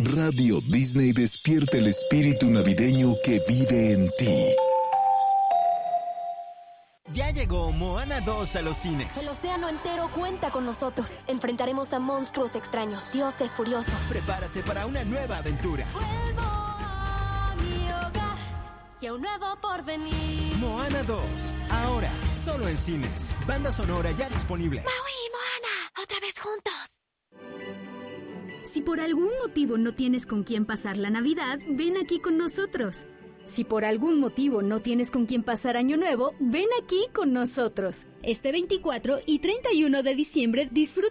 Radio Disney despierta el espíritu navideño que vive en ti. Ya llegó Moana 2 a los cines. El océano entero cuenta con nosotros. Enfrentaremos a monstruos extraños, dioses furiosos. Prepárate para una nueva aventura. Vuelvo a mi hogar y a un nuevo porvenir. Moana 2, ahora, solo en cines. Banda sonora ya disponible. Maui y Moana, otra vez juntos. Si por algún motivo no tienes con quién pasar la Navidad, ven aquí con nosotros. Si por algún motivo no tienes con quién pasar Año Nuevo, ven aquí con nosotros. Este 24 y 31 de diciembre disfruta